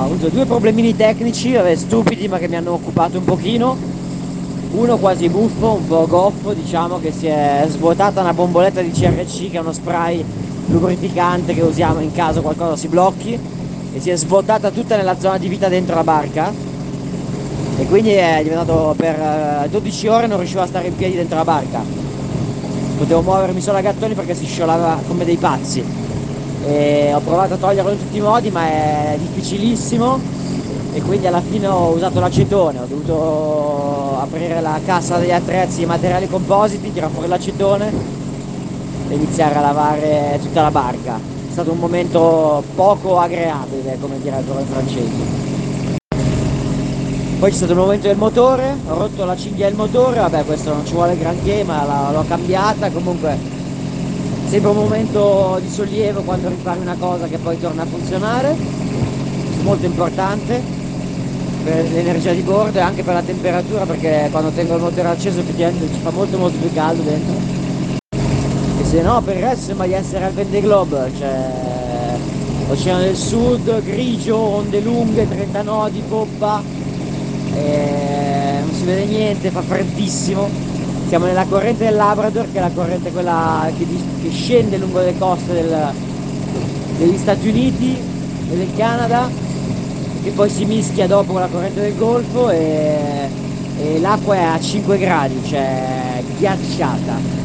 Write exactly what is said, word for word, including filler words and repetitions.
avuto due problemini tecnici, vabbè, stupidi, ma che mi hanno occupato un pochino. Uno quasi buffo, un po' goffo, diciamo, che si è svuotata una bomboletta di C R C, che è uno spray lubrificante che usiamo in caso qualcosa si blocchi, e si è svuotata tutta nella zona di vita dentro la barca, e quindi è diventato, per eh, dodici ore non riuscivo a stare in piedi dentro la barca, potevo muovermi solo a gattoni perché si sciolava come dei pazzi, e ho provato a toglierlo in tutti i modi, ma è difficilissimo, e quindi alla fine ho usato l'acetone, ho dovuto aprire la cassa degli attrezzi e materiali compositi, tirare fuori l'acetone e iniziare a lavare tutta la barca. È stato un momento poco agreabile, come direbbero i francesi. Poi c'è stato il momento del motore, ho rotto la cinghia del motore, vabbè, questo non ci vuole granché, ma la- l'ho cambiata. Comunque sempre un momento di sollievo quando ripari una cosa che poi torna a funzionare, molto importante per l'energia di bordo e anche per la temperatura, perché quando tengo il motore acceso effettivamente ci fa molto molto più caldo dentro, e se no per il resto sembra di essere al Vendée Globe, cioè Oceano del Sud, grigio, onde lunghe, trenta nodi, poppa, e non si vede niente, fa freddissimo. Siamo nella corrente del Labrador, che è la corrente quella che, dis- che scende lungo le coste del- degli Stati Uniti e del Canada, che poi si mischia dopo con la corrente del Golfo, e, e l'acqua è a cinque gradi, cioè ghiacciata.